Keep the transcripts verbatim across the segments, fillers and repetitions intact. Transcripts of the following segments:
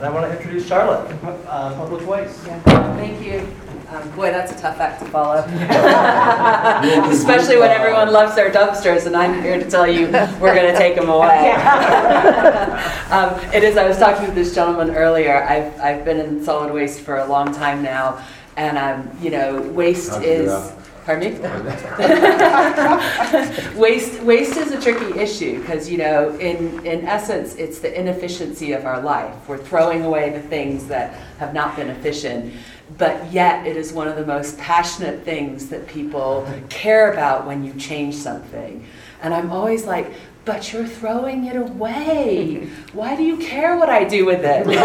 And I want to introduce Charlotte from uh, Public Waste. Yeah. Thank you. Um, boy, that's a tough act to follow. Especially when everyone loves their dumpsters, and I'm here to tell you we're going to take them away. um, it is, I was talking to this gentleman earlier. I've, I've been in solid waste for a long time now, and um, you know, waste is... Pardon me? waste, waste is a tricky issue because, you know, in, in essence, it's the inefficiency of our life. We're throwing away the things that have not been efficient, but yet it is one of the most passionate things that people care about when you change something. And I'm always like, but you're throwing it away. Why do you care what I do with it?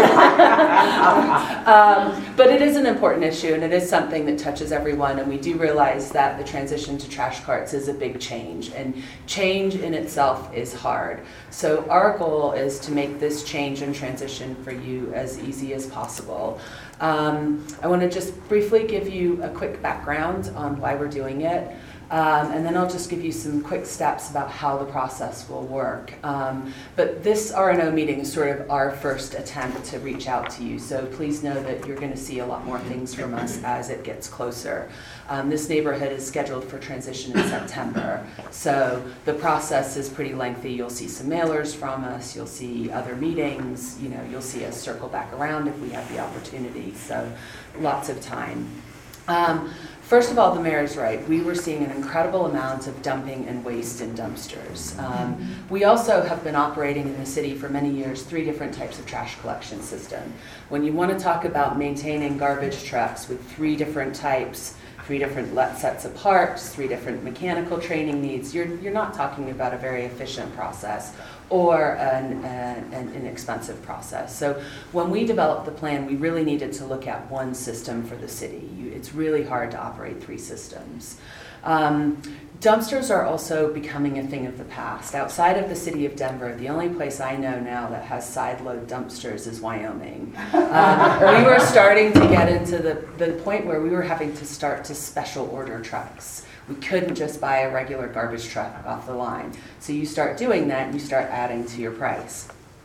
um, but it is an important issue, and it is something that touches everyone, and we do realize that the transition to trash carts is a big change, and change in itself is hard. So our goal is to make this change and transition for you as easy as possible. Um, I want to just briefly give you a quick background on why we're doing it. Um, and then I'll just give you some quick steps about how the process will work. Um, but this R and O meeting is sort of our first attempt to reach out to you, so please know that you're going to see a lot more things from us as it gets closer. Um, this neighborhood is scheduled for transition in September, so the process is pretty lengthy. You'll see some mailers from us, you'll see other meetings, you know, you'll see us circle back around if we have the opportunity, so lots of time. Um, First of all, the mayor's right. We were seeing an incredible amount of dumping and waste in dumpsters. Um, we also have been operating in the city for many years three different types of trash collection system. When you want to talk about maintaining garbage trucks with three different types, three different sets of parts, three different mechanical training needs, you're, you're not talking about a very efficient process or an, an, an inexpensive process. So when we developed the plan, we really needed to look at one system for the city. You, it's really hard to operate three systems. Um, dumpsters are also becoming a thing of the past. Outside of the city of Denver, the only place I know now that has side load dumpsters is Wyoming. Um, we were starting to get into the, the point where we were having to start to special order trucks. We couldn't just buy a regular garbage truck off the line. So you start doing that and you start adding to your price.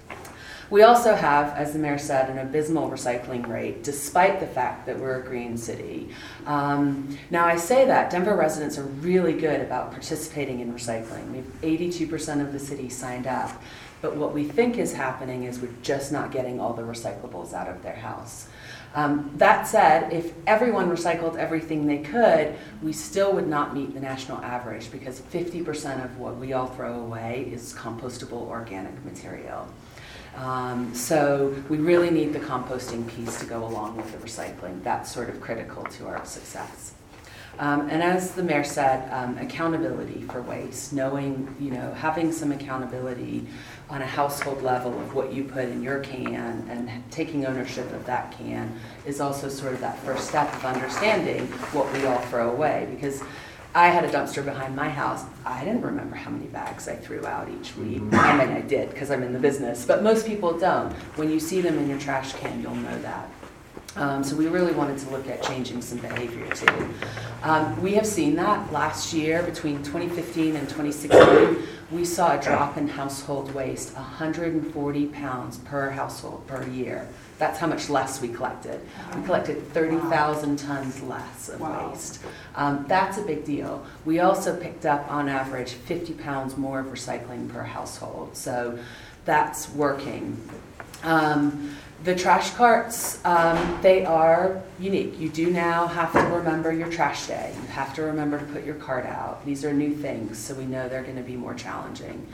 We also have, as the mayor said, an abysmal recycling rate, despite the fact that we're a green city. Um, now I say that, Denver residents are really good about participating in recycling. We have eighty-two percent of the city signed up. But what we think is happening is we're just not getting all the recyclables out of their house. Um, that said, if everyone recycled everything they could, we still would not meet the national average because fifty percent of what we all throw away is compostable organic material. Um, so we really need the composting piece to go along with the recycling. That's sort of critical to our success. Um, and as the mayor said, um, accountability for waste, knowing, you know, having some accountability on a household level of what you put in your can and taking ownership of that can is also sort of that first step of understanding what we all throw away. Because I had a dumpster behind my house. I didn't remember how many bags I threw out each week. I mean, I did because I'm in the business, but most people don't. When you see them in your trash can, you'll know that. Um, so we really wanted to look at changing some behavior too. Um, we have seen that last year between twenty fifteen and twenty sixteen. We saw a drop in household waste, one hundred forty pounds per household per year. That's how much less we collected. We collected thirty thousand tons less of Wow. waste. Um, that's a big deal. We also picked up on average fifty pounds more of recycling per household. So that's working. Um, The trash carts, um, they are unique. You do now have to remember your trash day. You have to remember to put your cart out. These are new things, so we know they're going to be more challenging.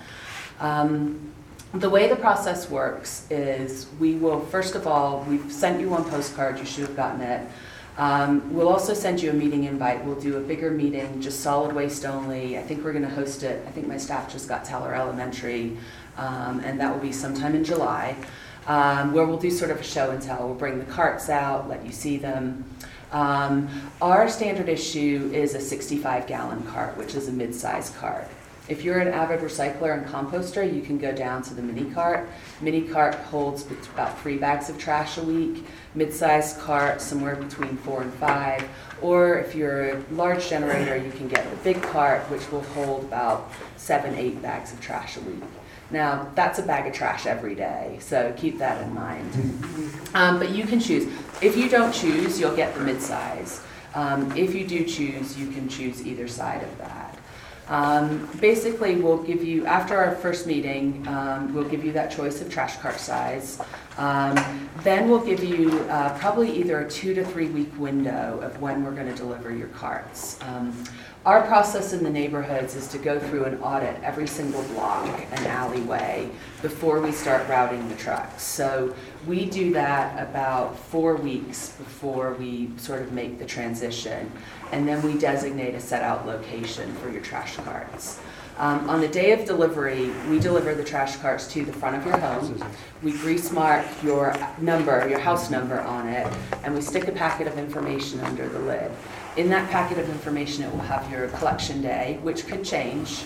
Um, the way the process works is we will, first of all, we've sent you one postcard. You should have gotten it. Um, we'll also send you a meeting invite. We'll do a bigger meeting, just solid waste only. I think we're going to host it. I think my staff just got Teller Elementary, um, and that will be sometime in July. Um, where we'll do sort of a show and tell. We'll bring the carts out, let you see them. Um, our standard issue is a sixty-five gallon cart, which is a mid-size cart. If you're an avid recycler and composter, you can go down to the mini cart. Mini cart holds about three bags of trash a week. Mid-size cart, somewhere between four and five. Or if you're a large generator, you can get the big cart, which will hold about seven, eight bags of trash a week. Now, that's a bag of trash every day, so keep that in mind. Um, but you can choose. If you don't choose, you'll get the mid-size. Um, if you do choose, you can choose either side of that. Um, basically, we'll give you, after our first meeting, um, we'll give you that choice of trash cart size. Um, then we'll give you uh, probably either a two to three week window of when we're going to deliver your carts. Um, Our process in the neighborhoods is to go through and audit every single block and alleyway before we start routing the trucks. So we do that about four weeks before we sort of make the transition. And then we designate a set out location for your trash carts. Um, on the day of delivery, we deliver the trash carts to the front of your home. We grease mark your number, your house number on it, and we stick a packet of information under the lid. In that packet of information, it will have your collection day, which could change,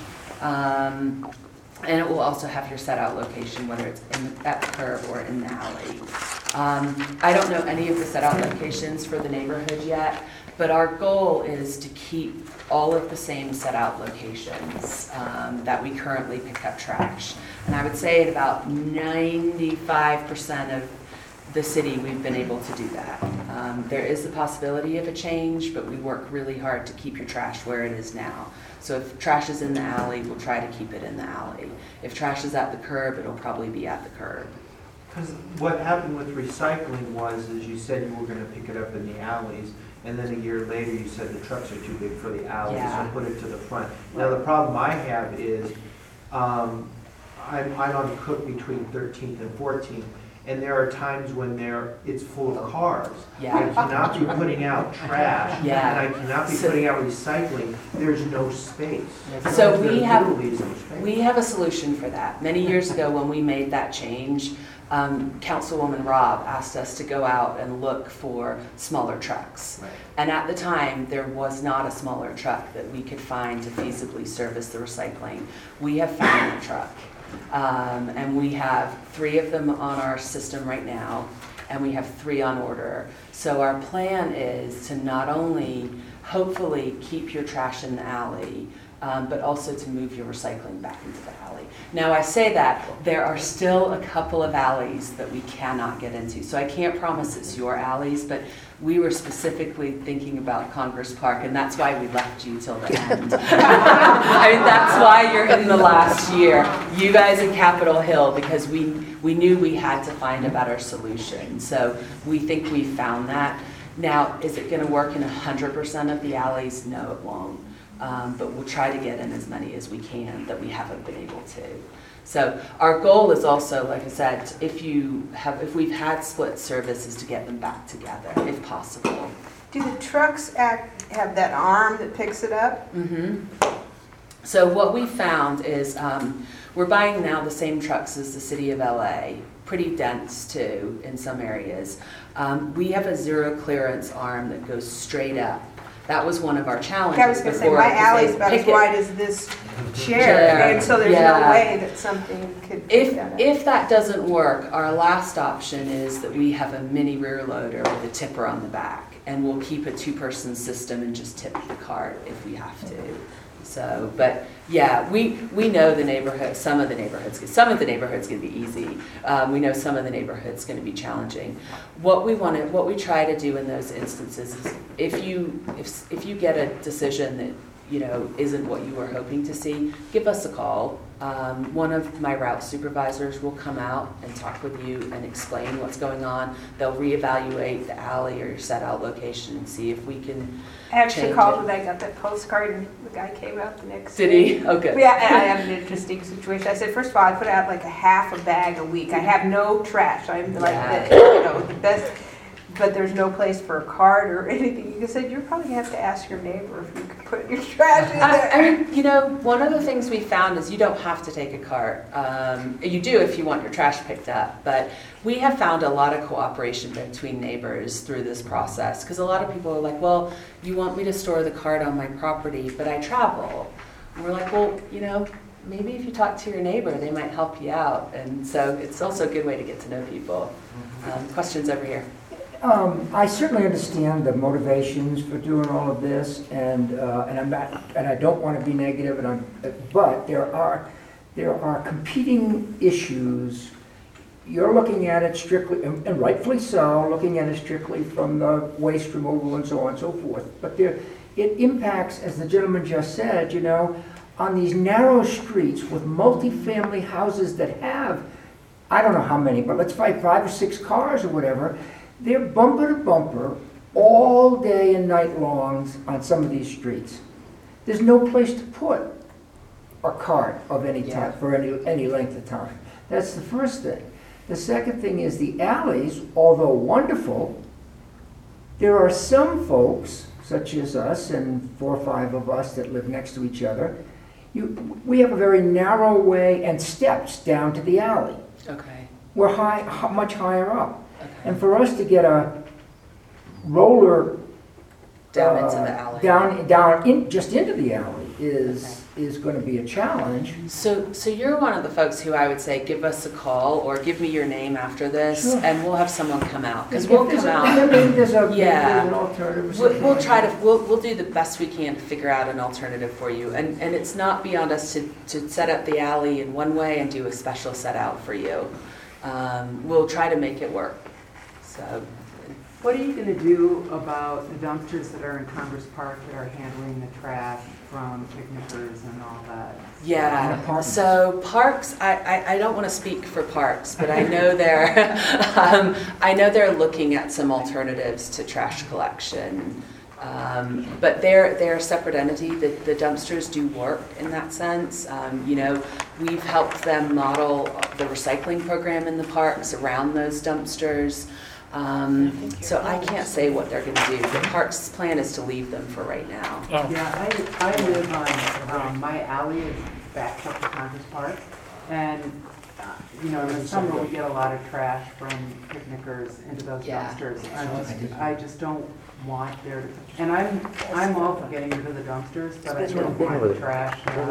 um, and it will also have your set out location, whether it's in, at the curb or in the alley. Um, I don't know any of the set out locations for the neighborhood yet, but our goal is to keep all of the same set out locations um, that we currently pick up trash. And I would say at about ninety-five percent of the city, we've been able to do that. Um, there is the possibility of a change, but we work really hard to keep your trash where it is now. So if trash is in the alley, we'll try to keep it in the alley. If trash is at the curb, it'll probably be at the curb. Because what happened with recycling was, as you said, you were going to pick it up in the alleys, and then a year later you said the trucks are too big for the alleys, Yeah. so put it to the front. Now the problem I have is, um, I'm, I'm on Cook between thirteenth and fourteenth, and there are times when there, it's full of cars. Yeah. I cannot be putting out trash, Yeah. and I cannot be So- putting out recycling. There's no space. So There we have, literally is no space. we have a solution for that. Many years ago when we made that change, um, Councilwoman Robb asked us to go out and look for smaller trucks. Right. And at the time, there was not a smaller truck that we could find to feasibly service the recycling. We have found a truck. Um, and we have three of them on our system right now, and we have three on order. So our plan is to not only hopefully keep your trash in the alley, um, but also to move your recycling back into the alley. Now I say that, there are still a couple of alleys that we cannot get into. So I can't promise it's your alleys, but we were specifically thinking about Congress Park, and that's why we left you till the end. I mean, that's why you're in the last year. You guys in Capitol Hill, because we, we knew we had to find a better solution. So we think we found that. Now, is it gonna work in one hundred percent of the alleys? No, it won't. Um, but we'll try to get in as many as we can that we haven't been able to. So our goal is also, like I said, if you have, if we've had split services, to get them back together, if possible. Do the trucks act, have that arm that picks it up? Mm-hmm. So what we found is um, we're buying now the same trucks as the city of L A, pretty dense too in some areas. Um, we have a zero clearance arm that goes straight up. That was one of our challenges. I was going to say, before, my because alley's they about as pick it- wide as this chair, Chair, and so there's yeah. no way that something could pick If, that up. if that doesn't work, our last option is that we have a mini rear loader with a tipper on the back, and we'll keep a two-person system and just tip the cart if we have to. So, but yeah, we, we know the neighborhood, some of the neighborhoods, some of the neighborhoods can be easy. Um, we know some of the neighborhoods going to be challenging. What we want to, what we try to do in those instances is, if you, if, if you get a decision that, you know, isn't what you were hoping to see, give us a call. Um, one of my route supervisors will come out and talk with you and explain what's going on. They'll reevaluate the alley or your set out location and see if we can I actually change called it. when I got that postcard, and the guy came out the next Did day. he? Oh, good. Yeah, and I have an interesting situation. I said, first of all, I put out like a half a bag a week. I have no trash. I'm like, Yeah. the, you know, the best, but there's no place for a cart or anything. You said, you're probably gonna have to ask your neighbor if you could put your trash in I, there. I mean, you know, one of the things we found is you don't have to take a cart. Um, you do if you want your trash picked up, but we have found a lot of cooperation between neighbors through this process, because a lot of people are like, well, you want me to store the cart on my property, but I travel. And we're like, well, you know, maybe if you talk to your neighbor, they might help you out. And so it's also a good way to get to know people. Um, questions over here? Um, I certainly understand the motivations for doing all of this, and uh, and I'm not, and I don't want to be negative, and I'm, but there are there are competing issues. You're looking at it strictly, and and rightfully so, looking at it strictly from the waste removal and so on and so forth. But there, it impacts, as the gentleman just said, you know, on these narrow streets with multifamily houses that have, I don't know how many, but let's find five or six cars or whatever, they're bumper to bumper all day and night longs on some of these streets. There's no place to put a cart of any Yeah. type for any, any length of time. That's the first thing. The second thing is the alleys, although wonderful, there are some folks, such as us and four or five of us that live next to each other, you, we have a very narrow way and steps down to the alley. Okay, We're high, h- much higher up. okay. And for us to get a roller Down uh, into the alley. down, down in, just into the alley is, is going to be a challenge. So, so you're one of the folks who I would say, give us a call or give me your name after this, Sure. and we'll have someone come out, because If we'll there's come a- out. Maybe there's a, maybe Yeah. there's an alternative or We'll, something. we'll like try to, that. we'll, we'll do the best we can to figure out an alternative for you. And, and it's not beyond us to, to set up the alley in one way and do a special set out for you. Um, we'll try to make it work, so. What are you going to do about the dumpsters that are in Congress Park that are handling the trash from picnickers and all that? And Yeah, apartments. so parks, I, I, I don't want to speak for parks, but I know they're, um, I know they're looking at some alternatives to trash collection. Um, but they're, they're a separate entity. The, the dumpsters do work in that sense. Um, you know, we've helped them model the recycling program in the parks around those dumpsters. Um, so I can't say what they're going to do. The parks' plan is to leave them for right now. Yeah, I, I live on, um, my alley is backed up to Congress Park. And, uh, you know, in the summer, we get a lot of trash from picnickers into those Yeah. dumpsters. I just, I just don't want there to, and I'm, I'm all for getting rid of the dumpsters, but I don't want trash. uh,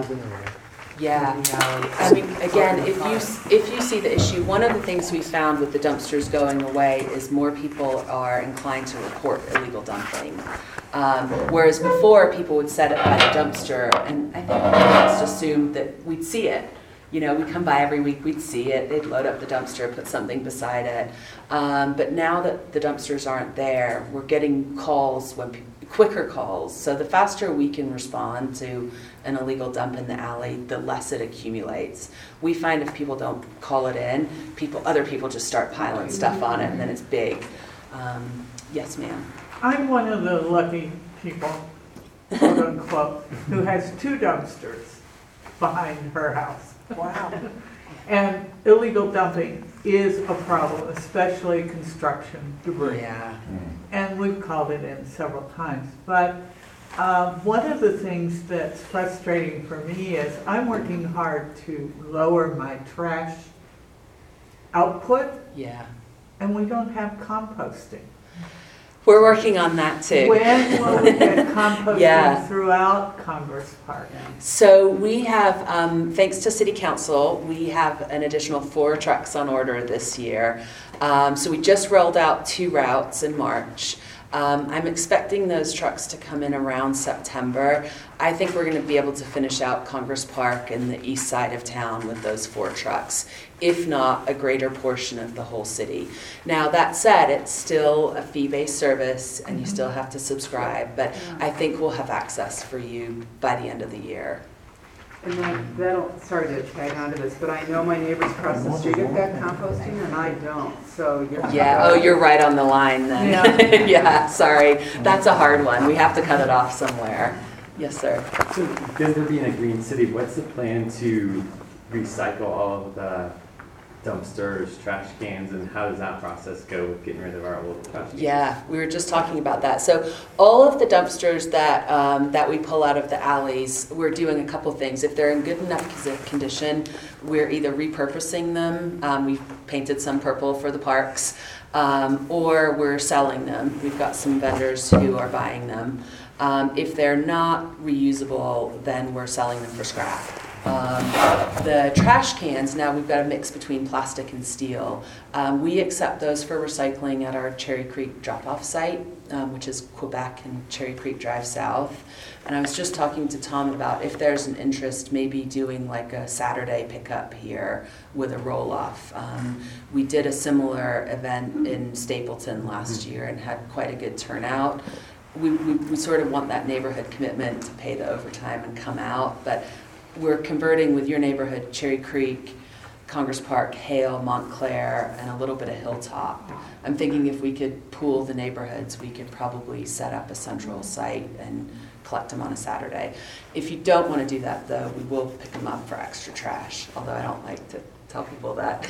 Yeah. in the alley. I mean, again, if you, s- if you see the issue, one of the things we found with the dumpsters going away is more people are inclined to report illegal dumping. Um, Whereas before, people would set it by the dumpster, and I think we just assumed that we'd see it. You know, we'd come by every week, we'd see it, they'd load up the dumpster, put something beside it. Um, But now that the dumpsters aren't there, we're getting calls, when pe- quicker calls. So the faster we can respond to an illegal dump in the alley, the less it accumulates. We find if people don't call it in, people, other people just start piling stuff on it, and then it's big. Um, Yes, ma'am. I'm one of the lucky people, quote unquote, who has two dumpsters behind her house. Wow. And illegal dumping is a problem, especially construction debris. Yeah. And we've called it in several times. But um, one of the things that's frustrating for me is I'm working hard to lower my trash output, Yeah. and we don't have composting. We're working on that too. When will we get Yeah. composting throughout Congress Park? So we have, um, thanks to City Council, we have an additional four trucks on order this year. Um, so we just rolled out two routes in March. Um, I'm expecting those trucks to come in around September. I think we're going to be able to finish out Congress Park and the east side of town with those four trucks, if not a greater portion of the whole city. Now, that said, it's still a fee-based service and you still have to subscribe, but I think we'll have access for you by the end of the year. And then that'll, sorry to tag on to this, but I know my neighbors across the street have got composting and I don't, so you're. Yeah, oh, you're right on the line then. Yeah. Yeah, sorry. That's a hard one. We have to cut it off somewhere. Yes, sir. So Denver being a green city, what's the plan to recycle all of the dumpsters, trash cans, and how does that process go with getting rid of our old trash cans? Yeah, we were just talking about that. So all of the dumpsters that um, that we pull out of the alleys, we're doing a couple things. If they're in good enough condition, we're either repurposing them. Um, we've painted some purple for the parks, um, or we're selling them. We've got some vendors who are buying them. Um, if they're not reusable, then we're selling them for scrap. Um, the trash cans, now we've got a mix between plastic and steel. Um, we accept those for recycling at our Cherry Creek drop-off site, um, which is Quebec and Cherry Creek Drive South. And I was just talking to Tom about if there's an interest, maybe doing like a Saturday pickup here with a roll-off. Um, we did a similar event in Stapleton last year and had quite a good turnout. We, we, we sort of want that neighborhood commitment to pay the overtime and come out, but we're converting with your neighborhood, Cherry Creek, Congress Park, Hale, Montclair, and a little bit of Hilltop. I'm thinking if we could pool the neighborhoods, we could probably set up a central site and collect them on a Saturday. If you don't want to do that, though, we will pick them up for extra trash, although I don't like to tell people that.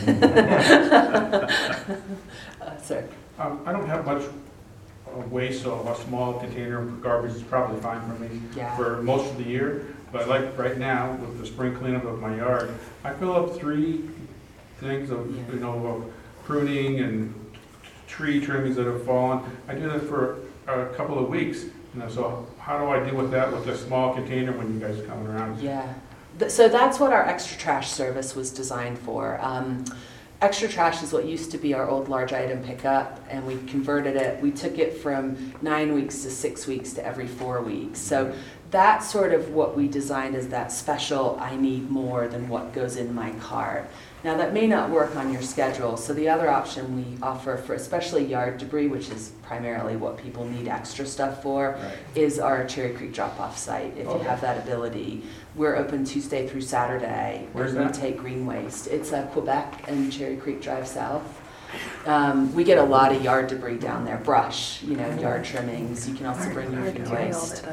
uh, sir. Um, I don't have much uh, waste, so a small container of garbage is probably fine for me Yeah. for most of the year. But like right now, with the spring cleanup of my yard, I fill up three things of, you know, of pruning and tree trimmings that have fallen. I do that for a couple of weeks. You know, so how do I deal with that with a small container when you guys are coming around? Yeah. Th- So that's what our extra trash service was designed for. Um, extra trash is what used to be our old large item pickup, and we converted it. We took it from nine weeks to six weeks to every four weeks. So that's sort of what we designed as that special, I need more than what goes in my cart. Now that may not work on your schedule, so the other option we offer for especially yard debris, which is primarily what people need extra stuff for, Right. is our Cherry Creek drop-off site, if you Okay. have that ability. We're open Tuesday through Saturday. Where's and that? We take green waste. It's uh, Quebec and Cherry Creek Drive South. Um, we get a lot of yard debris down there, brush, you know, yard trimmings. You can also bring your food waste.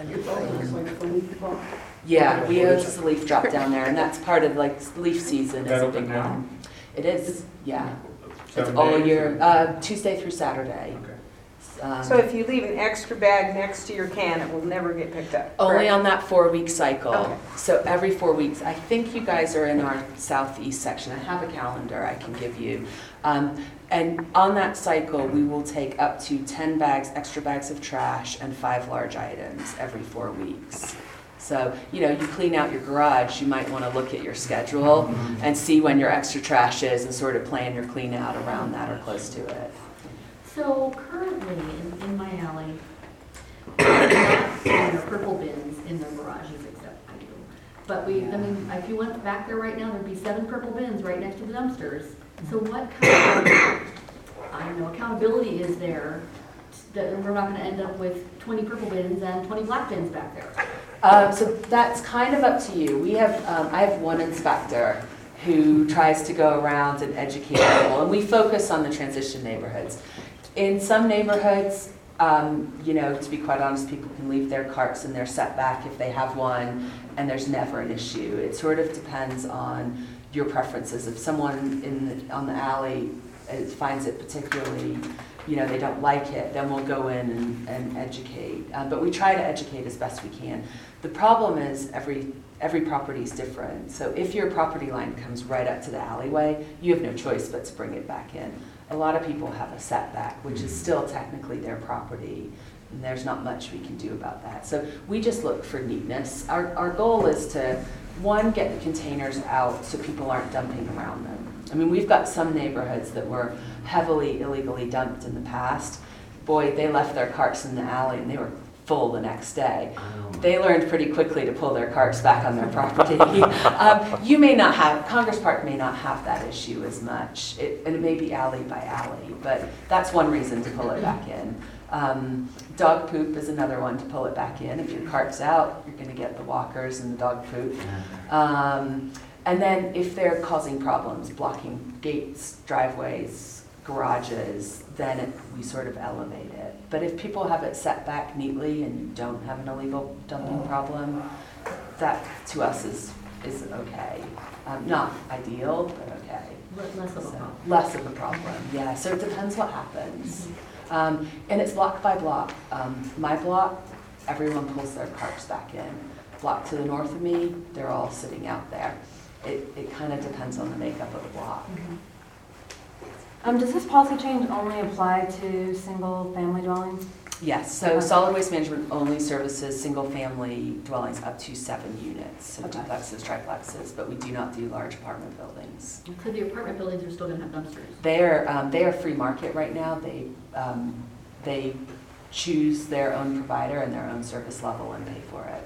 Yeah, we host a leaf drop down there, and that's part of like leaf season is That a open big now? one. It is, yeah. It's Seven all days? year, uh, Tuesday through Saturday. Okay. Um, So if you leave an extra bag next to your can, it will never get picked up? Only correct? on that four-week cycle. Okay. So every four weeks. I think you guys are in our southeast section. I have a calendar I can give you. Um, and on that cycle, we will take up to ten bags, extra bags of trash, and five large items every four weeks. So, you know, you clean out your garage, you might want to look at your schedule and see when your extra trash is and sort of plan your clean out around that or close to it. So currently, in, in my alley, there are purple bins in the garages, except I do. But we, I mean, if you went back there right now, there'd be seven purple bins right next to the dumpsters. So what kind of, I don't know, accountability is there that we're not gonna end up with twenty purple bins and twenty black bins back there? Um, so that's kind of up to you. We have, um, I have one inspector who tries to go around and educate people, and we focus on the transition neighborhoods. In some neighborhoods, um, you know, to be quite honest, people can leave their carts in their setback if they have one, and there's never an issue. It sort of depends on your preferences. If someone in the, on the alley uh, finds it particularly, you know, they don't like it, then we'll go in and, and educate. Uh, but we try to educate as best we can. The problem is every every property is different. So if your property line comes right up to the alleyway, you have no choice but to bring it back in. A lot of people have a setback, which is still technically their property, and there's not much we can do about that. So we just look for neatness. Our, our goal is to, one, get the containers out so people aren't dumping around them. I mean, we've got some neighborhoods that were heavily illegally dumped in the past. Boy, they left their carts in the alley and they were full the next day. They learned pretty quickly to pull their carts back on their property. um, you may not have, Congress Park may not have that issue as much, it, and it may be alley by alley, but that's one reason to pull it back in. Um, dog poop is another one to pull it back in. If your cart's out, you're gonna get the walkers and the dog poop. Um, and then if they're causing problems, blocking gates, driveways, garages, then it, we sort of elevate it. But if people have it set back neatly and you don't have an illegal dumping problem, that to us is, is okay. Um, not ideal, but okay. Less of a So, problem. less of a problem, yeah. So it depends what happens. Um, and it's block by block. Um, my block, everyone pulls their carts back in. Block to the north of me, they're all sitting out there. It, it kind of depends on the makeup of the block. Um, does this policy change only apply to single-family dwellings? Yes, so solid waste management only services single-family dwellings up to seven units, so Okay. duplexes, triplexes, but we do not do large apartment buildings. So the apartment buildings are still gonna have dumpsters? They are, um, they are free market right now. They, um, they choose their own provider and their own service level and pay for it.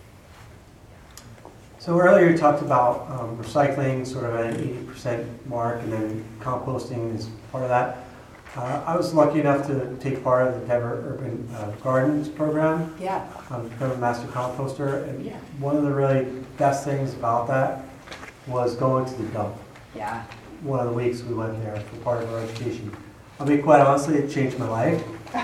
So earlier you talked about um, recycling, sort of at an eighty percent mark, and then composting is part of that. Uh, I was lucky enough to take part of the Denver Urban uh, Gardens program, Yeah. um, become a master composter, and Yeah. one of the really best things about that was going to the dump. Yeah. One of the weeks we went there for part of our education. I mean, quite honestly, it changed my life.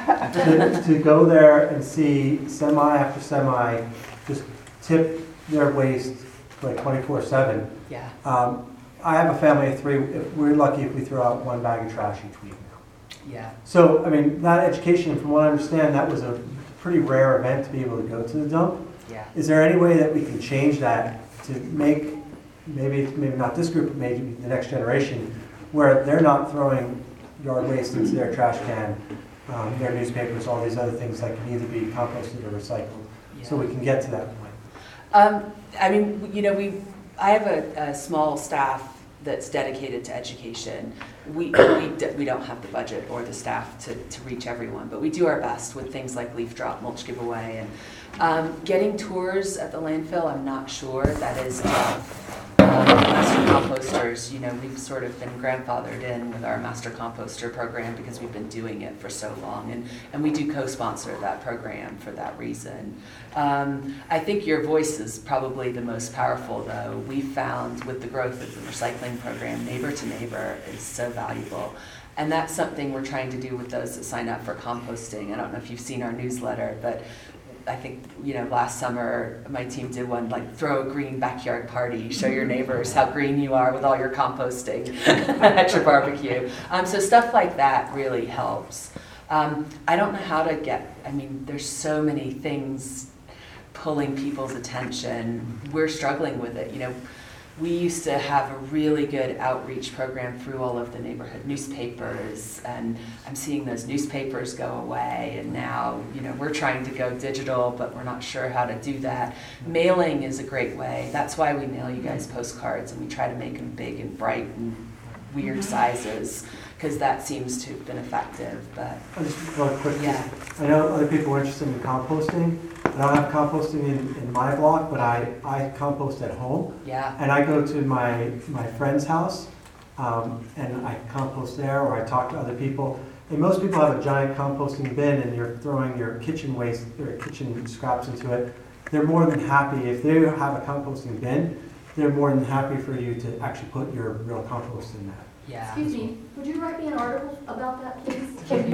to, to go there and see semi after semi just tip their waste like twenty-four seven. Yeah. Um, I have a family of three. We're lucky if we throw out one bag of trash each week. Yeah. So, I mean, that education, from what I understand, that was a pretty rare event to be able to go to the dump. Yeah. Is there any way that we can change that to make, maybe maybe not this group, but maybe the next generation, where they're not throwing yard waste into their trash can, um, their newspapers, all these other things that can either be composted or recycled, so we can get to that point? Um, I mean, you know, we, I have a, a small staff that's dedicated to education. We, we, d- we don't have the budget or the staff to, to reach everyone, but we do our best with things like leaf drop, mulch giveaway, and um, getting tours at the landfill. I'm not sure that is uh, um, master composters. You know, we've sort of been grandfathered in with our master composter program because we've been doing it for so long, and, and we do co-sponsor that program for that reason. Um, I think your voice is probably the most powerful, though. We found with the growth of the recycling program, neighbor to neighbor is so valuable. And that's something we're trying to do with those that sign up for composting. I don't know if you've seen our newsletter, but I think, you know, last summer my team did one, like throw a green backyard party, show your neighbors how green you are with all your composting at your barbecue. Um, so stuff like that really helps. Um, I don't know how to get, I mean, there's so many things pulling people's attention. We're struggling with it. You know, we used to have a really good outreach program through all of the neighborhood newspapers, and I'm seeing those newspapers go away, and now, you know, we're trying to go digital, but we're not sure how to do that. Mailing is a great way. That's why we mail you guys postcards, and we try to make them big and bright and weird sizes, because that seems to have been effective, but I just really quick, yeah. I know other people are interested in composting. I don't have composting in, in my block, but I, I compost at home. Yeah. And I go to my, my friend's house, um, and I compost there, or I talk to other people. And most people have a giant composting bin, and you're throwing your kitchen waste or kitchen scraps into it. They're more than happy, if they have a composting bin, they're more than happy for you to actually put your real compost in that. Yeah. Excuse me, would you write me an article about that, please?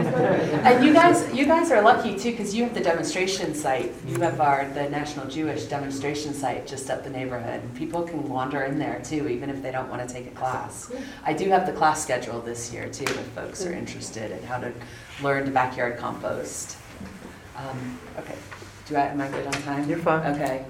And you guys, you guys are lucky too, because you have the demonstration site. You have our the National Jewish demonstration site just up the neighborhood. People can wander in there too, even if they don't want to take a class. I do have the class schedule this year too, if folks are interested in how to learn to backyard compost. Um, okay, do I am I good on time? You're fine. Okay.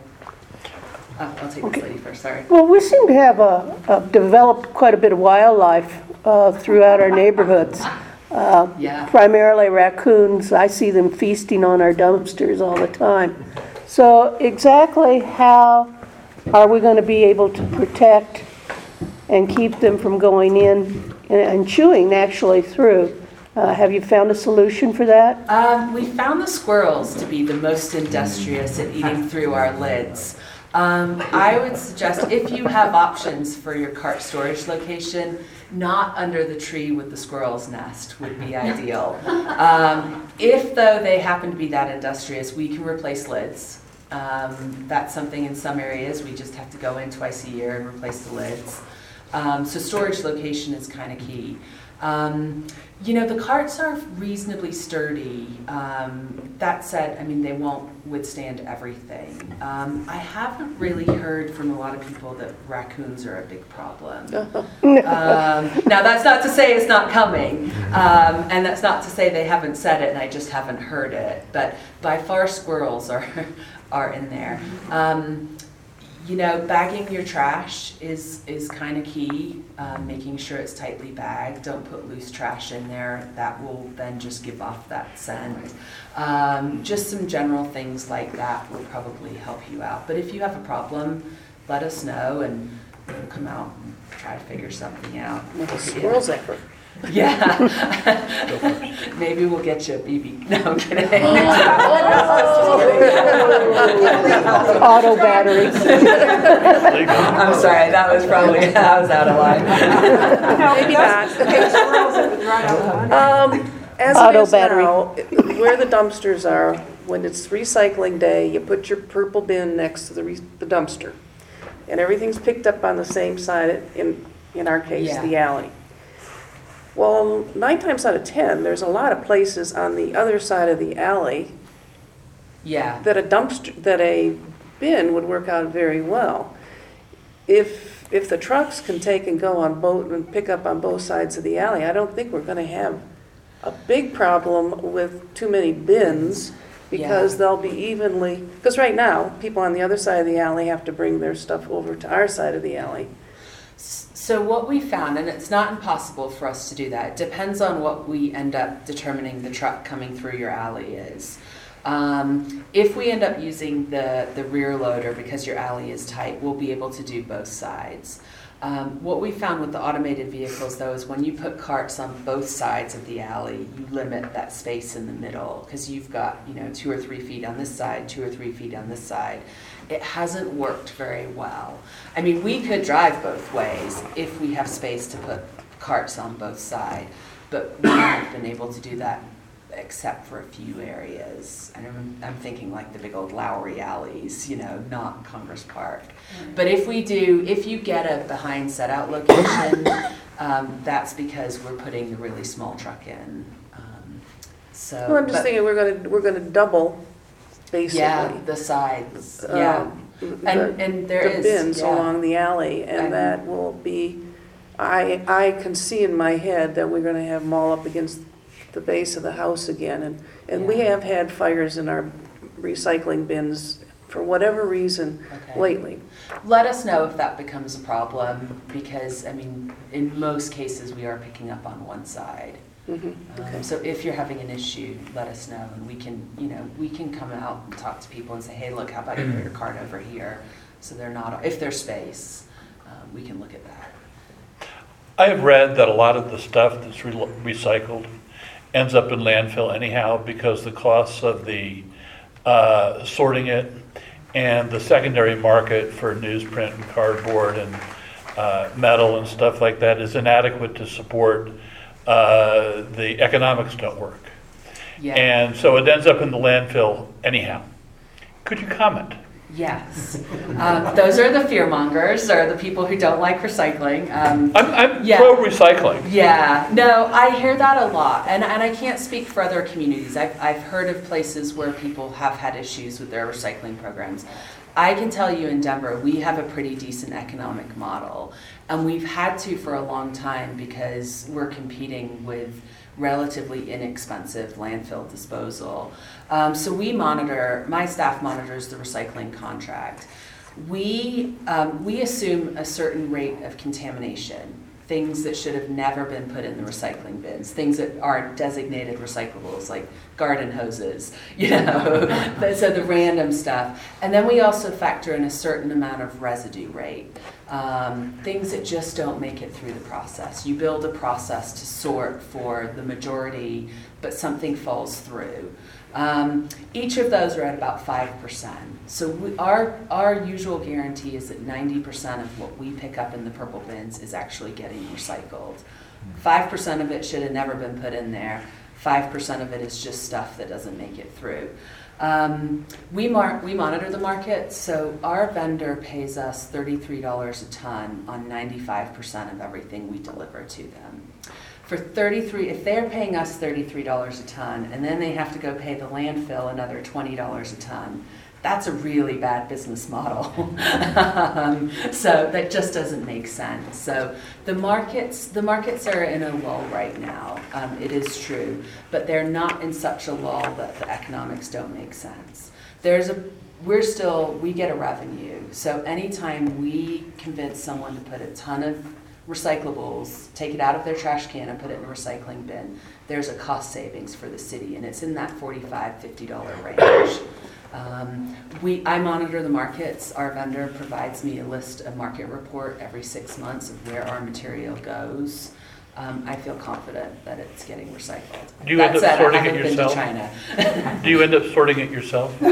Uh, I'll take this lady first. Sorry. Well, we seem to have a, a developed quite a bit of wildlife uh, throughout our neighborhoods. Uh, Yeah. Primarily raccoons. I see them feasting on our dumpsters all the time. So exactly how are we going to be able to protect and keep them from going in and, and chewing actually through? Uh, have you found a solution for that? Um, we found the squirrels to be the most industrious at eating through our lids. Um, I would suggest if you have options for your cart storage location, not under the tree with the squirrel's nest would be ideal. Um, if though they happen to be that industrious, we can replace lids. Um, that's something in some areas we just have to go in twice a year and replace the lids. Um, so storage location is kind of key. Um, you know, the carts are reasonably sturdy. Um, that said, I mean, they won't withstand everything. Um, I haven't really heard from a lot of people that raccoons are a big problem. um, now, that's not to say it's not coming, um, and that's not to say they haven't said it and I just haven't heard it, but by far squirrels are, are in there. Um, You know, bagging your trash is, is kind of key, um, making sure it's tightly bagged. Don't put loose trash in there. That will then just give off that scent. Um, just some general things like that will probably help you out. But if you have a problem, let us know and we'll come out and try to figure something out. Make a squirrel's effort. Yeah. Maybe we'll get you a B B. No, I'm kidding. Auto batteries. I'm sorry, that was probably, I was out of line. Maybe not. Squirrels that would run out. Um, as it Auto is battery. now, where the dumpsters are, when it's recycling day, you put your purple bin next to the re- the dumpster. And everything's picked up on the same side, in, in our case, Yeah. the alley. Well, nine times out of ten, there's a lot of places on the other side of the alley Yeah. that a dumpster, that a bin would work out very well. If, if the trucks can take and go on both and pick up on both sides of the alley, I don't think we're gonna have a big problem with too many bins, because Yeah. they'll be evenly, because right now, people on the other side of the alley have to bring their stuff over to our side of the alley. So what we found, and it's not impossible for us to do that, it depends on what we end up determining the truck coming through your alley is. Um, if we end up using the, the rear loader because your alley is tight, we'll be able to do both sides. Um, what we found with the automated vehicles, though, is when you put carts on both sides of the alley, you limit that space in the middle, because you've got, you know, two or three feet on this side, two or three feet on this side. It hasn't worked very well. I mean, we could drive both ways if we have space to put carts on both sides, but we haven't been able to do that except for a few areas. And I'm, I'm thinking like the big old Lowry alleys, you know, not Congress Park. But if we do, if you get a behind set out location, um, that's because we're putting the really small truck in. Um, so. Well, I'm just but- thinking, we're gonna, we're gonna double, basically. Yeah, the sides, um, yeah. the- And, and there the is. bins yeah. along the alley, And- and that will be, I, I can see in my head that we're gonna have them all up against the base of the house again, and, and we Yeah. have had fires in our recycling bins for whatever reason Okay. lately. Let us know if that becomes a problem, because, I mean, in most cases, we are picking up on one side. Mhm. Um, So if you're having an issue, let us know, and we can, you know, we can come out and talk to people and say, hey, look, how about you put your cart over here? So they're not, if there's space, um, we can look at that. I have read that a lot of the stuff that's re- recycled ends up in landfill anyhow, because the costs of the uh, sorting it and the secondary market for newsprint and cardboard and uh, metal and stuff like that is inadequate to support uh, the economics don't work. Yeah. And so it ends up in the landfill anyhow. Could you comment? Yes. Um, those are the fear mongers, or the people who don't like recycling. Um, I'm, I'm Yeah. pro-recycling. Yeah, no, I hear that a lot, and, and I can't speak for other communities. I've, I've heard of places where people have had issues with their recycling programs. I can tell you in Denver, we have a pretty decent economic model, and we've had to for a long time because we're competing with relatively inexpensive landfill disposal. Um, so we monitor, my staff monitors the recycling contract. We, um, we assume a certain rate of contamination, things that should have never been put in the recycling bins, things that are designated recyclables, like garden hoses, you know, so the random stuff. And then we also factor in a certain amount of residue rate, um, things that just don't make it through the process. You build a process to sort for the majority, but something falls through. Um, each of those are at about five percent. So we, our, our usual guarantee is that ninety percent of what we pick up in the purple bins is actually getting recycled. five percent of it should have never been put in there. five percent of it is just stuff that doesn't make it through. Um, we, mar- we monitor the market, so our vendor pays us thirty-three dollars a ton on ninety-five percent of everything we deliver to them. For thirty-three, if they're paying us thirty-three dollars a ton, and then they have to go pay the landfill another twenty dollars a ton, that's a really bad business model. um, so that just doesn't make sense. So the markets, the markets are in a lull right now. Um, it is true, but they're not in such a lull that the economics don't make sense. There's a we're still, we get a revenue. So anytime we convince someone to put a ton of recyclables, take it out of their trash can and put it in a recycling bin, there's a cost savings for the city, and it's in that forty-five dollars, fifty dollars range. Um, we, I monitor the markets. Our vendor provides me a list, a market report every six months of where our material goes. Um, I feel confident that it's getting recycled. Do you That end up said, I sorting it haven't been to yourself? China. Do you end up sorting it yourself?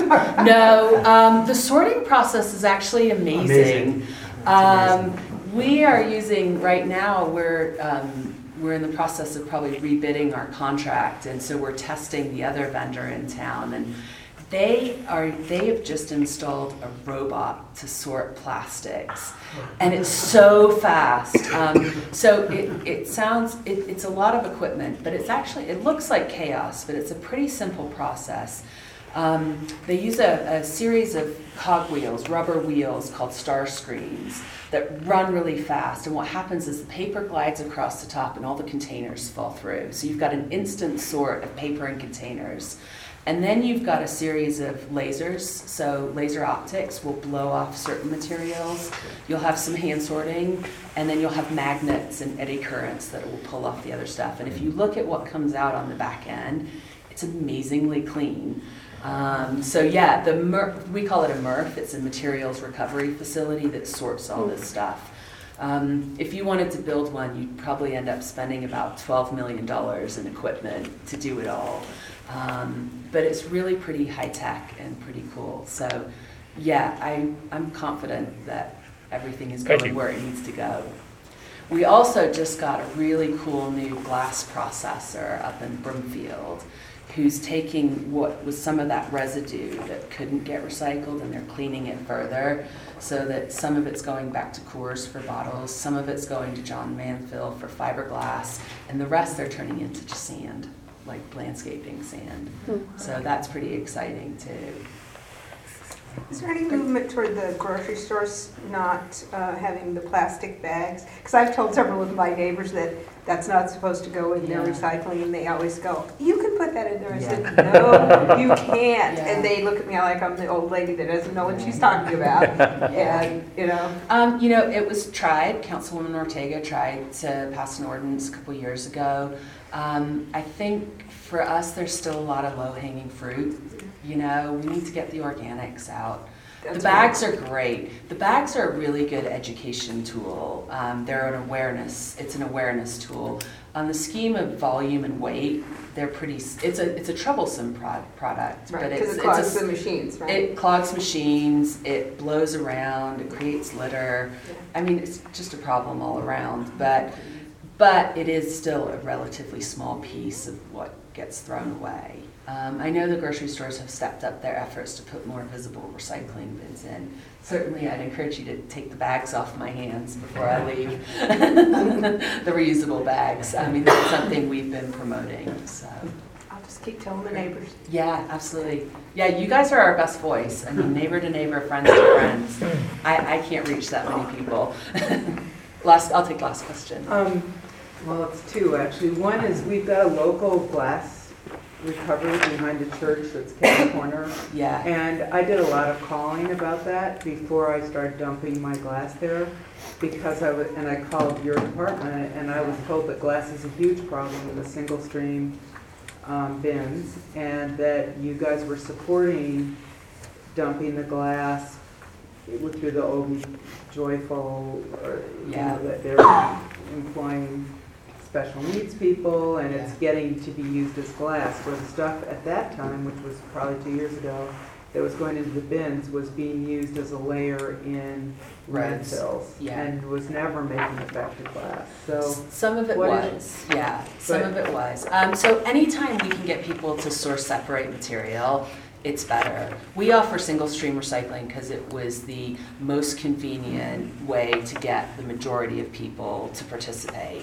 No, um, the sorting process is actually amazing. Amazing. Um, we are using, right now, we're, um, we're in the process of probably rebidding our contract, and so we're testing the other vendor in town, and they are, they have just installed a robot to sort plastics, and it's so fast. Um, so it, it sounds, it, it's a lot of equipment, but it's actually, it looks like chaos, but it's a pretty simple process. Um, they use a, a series of cogwheels, rubber wheels called star screens that run really fast. And what happens is the paper glides across the top and all the containers fall through. So you've got an instant sort of paper and containers. And then you've got a series of lasers. So laser optics will blow off certain materials. You'll have some hand sorting, and then you'll have magnets and eddy currents that will pull off the other stuff. And if you look at what comes out on the back end, it's amazingly clean. Um, so yeah, the M R F, we call it a M R F, it's a materials recovery facility that sorts all this stuff. Um, if you wanted to build one, you'd probably end up spending about twelve million dollars in equipment to do it all. Um, but it's really pretty high tech and pretty cool. So yeah, I, I'm confident that everything is going where it needs to go. We also just got a really cool new glass processor up in Broomfield, who's taking what was some of that residue that couldn't get recycled, and they're cleaning it further so that some of it's going back to Coors for bottles, some of it's going to John Manville for fiberglass, and the rest they're turning into just sand, like landscaping sand. So that's pretty exciting too. Is there any movement toward the grocery stores not uh, having the plastic bags? Because I've told several of my neighbors that that's not supposed to go in their Yeah. recycling, and they always go, "You can put that in there." I Yeah. said, "No, you can't." Yeah. And they look at me like I'm the old lady that doesn't know what she's talking about. And, you know. Um, you know, it was tried, Councilwoman Ortega tried to pass an ordinance a couple years ago. Um, I think for us, there's still a lot of low-hanging fruit. You know, we need to get the organics out. That's The bags are great. The bags are a really good education tool. Um, they're an awareness, it's an awareness tool. On the scheme of volume and weight, they're pretty, it's a, it's a troublesome pro product. Right, but because it's, it clogs it's a, the machines, right? It clogs machines, it blows around, it creates litter. I mean, it's just a problem all around, but, but it is still a relatively small piece of what gets thrown away. Um, I know the grocery stores have stepped up their efforts to put more visible recycling bins in. Certainly, I'd encourage you to take the bags off my hands before I leave. The reusable bags. I mean, that's something we've been promoting, so. I'll just keep telling the neighbors. Yeah, absolutely. Yeah, you guys are our best voice. I mean, neighbor to neighbor, friends to friends. I, I can't reach that many people. Last, I'll take last question. Um, well, it's two, actually. One is we've got a local glass recovery behind the church that's Cat Corner. Yeah. And I did a lot of calling about that before I started dumping my glass there, because I was, and I called your department, and I was told that glass is a huge problem with the single stream um, bins, and that you guys were supporting dumping the glass with through the O B Joyful, or, you Yeah. know, that they're employing special needs people, and it's getting to be used as glass, where the stuff at that time, which was probably two years ago, that was going into the bins was being used as a layer in Roads. landfills, Yeah. and was never making it back to glass. So Some of it what was, is- yeah, some But- of it was. Um, so anytime we can get people to source separate material, it's better. We offer single stream recycling because it was the most convenient way to get the majority of people to participate.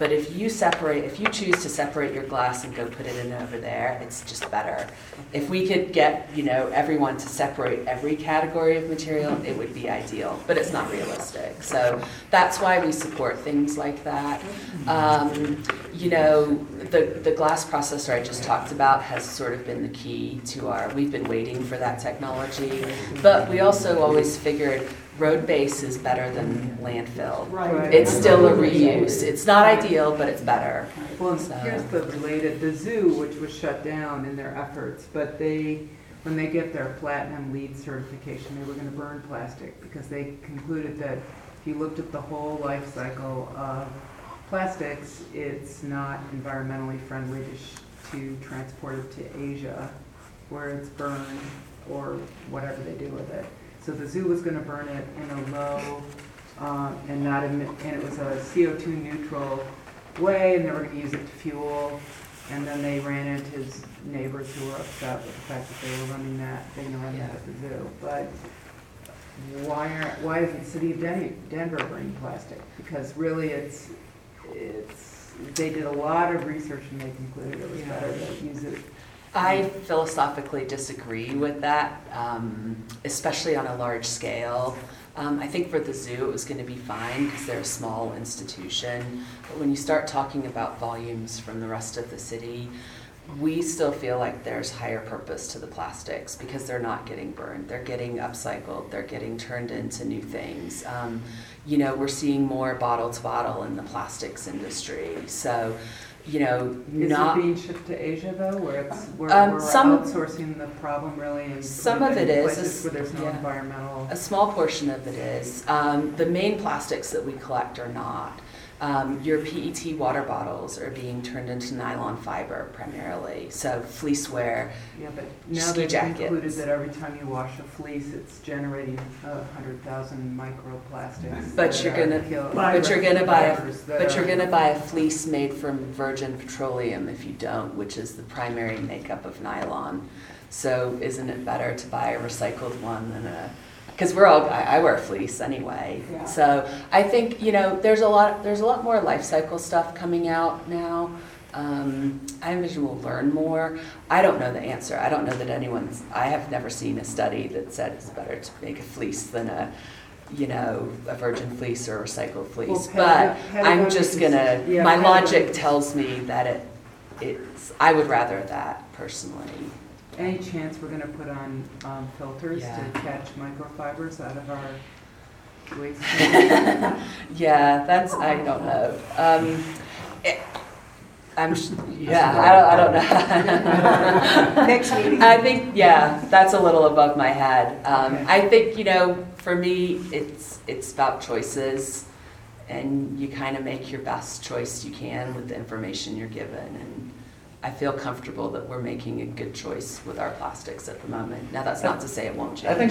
But if you separate, if you choose to separate your glass and go put it in over there, it's just better. If we could get, you know, everyone to separate every category of material, it would be ideal, but it's not realistic. So that's why we support things like that. Um, you know, the, the glass processor I just talked about has sort of been the key to our, we've been waiting for that technology, but we also always figured road base is better than landfill. Right. It's still a reuse. It's not ideal, but it's better. Well, So- here's the related, the zoo, which was shut down in their efforts, but they, when they get their platinum LEED certification, they were gonna burn plastic because they concluded that if you looked at the whole life cycle of plastics, it's not environmentally friendly to, sh- to transport it to Asia where it's burned or whatever they do with it. So the zoo was gonna burn it in a low, um, and not emit, and it was a C O two neutral way, and they were gonna use it to fuel. And then they ran into his neighbors who were upset with the fact that they were running that, they gonna run that at the zoo. But why are, why isn't the city of Den- Denver bring plastic? Because really it's, it's, they did a lot of research and they concluded it was better to use it. I philosophically disagree with that, um, especially on a large scale. Um, I think for the zoo it was going to be fine because they're a small institution. But when you start talking about volumes from the rest of the city, we still feel like there's higher purpose to the plastics because they're not getting burned. They're getting upcycled. They're getting turned into new things. Um, you know, we're seeing more bottle to bottle in the plastics industry. So, you know, Is not it being shipped to Asia though, where it's, where Um, we're some- outsourcing the problem really and Some putting of in it is, places is- where there's no yeah. environmental. A small portion of it is. Um, the main plastics that we collect are not. Um, your P E T water bottles are being turned into nylon fiber primarily, so fleeceware. Yeah, but now ski they've jackets. concluded that every time you wash a fleece, it's generating a hundred thousand microplastics. But that you're are gonna, kill- but you're gonna buy a, fibers that but you're are- gonna buy a fleece made from virgin petroleum if you don't, which is the primary makeup of nylon. So isn't it better to buy a recycled one than a? Because we're all, I, I wear fleece anyway. Yeah. So I think, you know, there's a lot, there's a lot more life cycle stuff coming out now. Um, I envision we'll learn more. I don't know the answer. I don't know that anyone's, I have never seen a study that said it's better to make a fleece than a, you know, a virgin fleece or a recycled fleece. Well, But pedag- I'm just gonna, pedagogy- yeah, my pedagogy- logic tells me that it, it's, I would rather that personally. Any chance we're gonna put on um, filters Yeah. to catch microfibers out of our waste? Yeah, that's, I don't know. Um, it, I'm, sh- yeah, I don't, I don't know. Next meeting. I think, yeah, that's a little above my head. Um, Okay. I think, you know, for me, it's, it's about choices, and you kind of make your best choice you can with the information you're given, and I feel comfortable that we're making a good choice with our plastics at the moment. Now, that's not to say it won't change. I think